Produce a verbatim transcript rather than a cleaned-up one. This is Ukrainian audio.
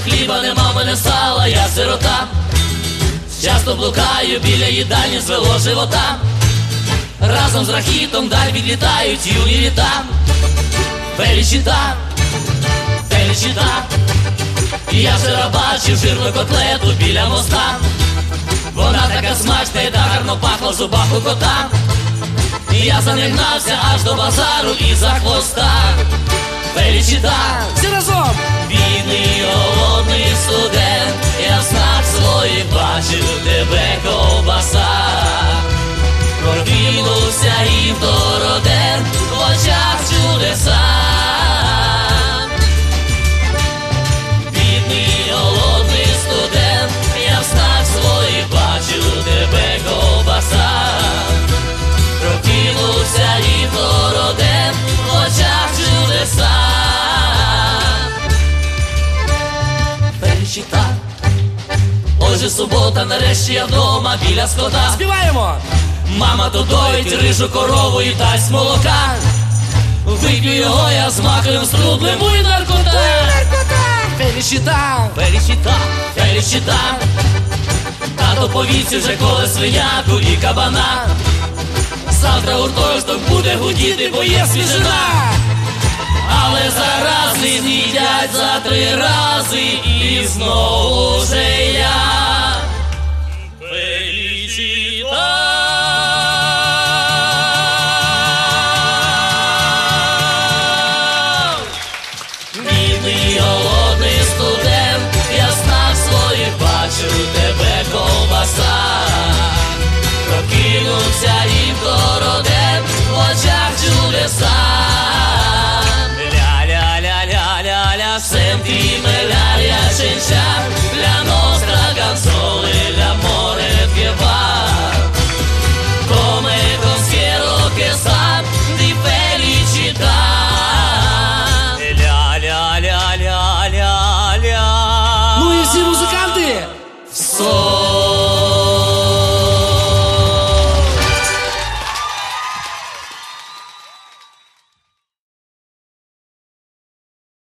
хліба, нема в мене сала, я сирота. Часто блукаю біля їдальні, звело живота. Разом з рахітом даль відлітають юні літа. Фелічіта, фелічіта. Я вчора бачив жирну котлету біля моста. Вона така смачна і так гарно пахла в зубах у кота. І я за ним гнався аж до базару і за хвоста. Фелічіта, Всі разом! бідний голодний студент, я в снах своїх бачив тебе, ковбаса. Прокинувся і второден, в очах чудеса. Бідний голодний студент, я в снах своїх бачив тебе, ковбаса. Прокинувся і второден, в очах чудеса. Фелічіта. Отже субота, нарешті я вдома біля скота. Співаємо! Мама то доїть рижу корову і дасть молока. Вип'ю його я з маковим струдлем, і наркота. Фелічіта! Фелічіта, фелічіта. Тато по віці вже коле свиняку і кабана. Завтра гуртожиток буде гудіти, бо є свіжина. Але зарази з'їдять за три рази, і знову же я.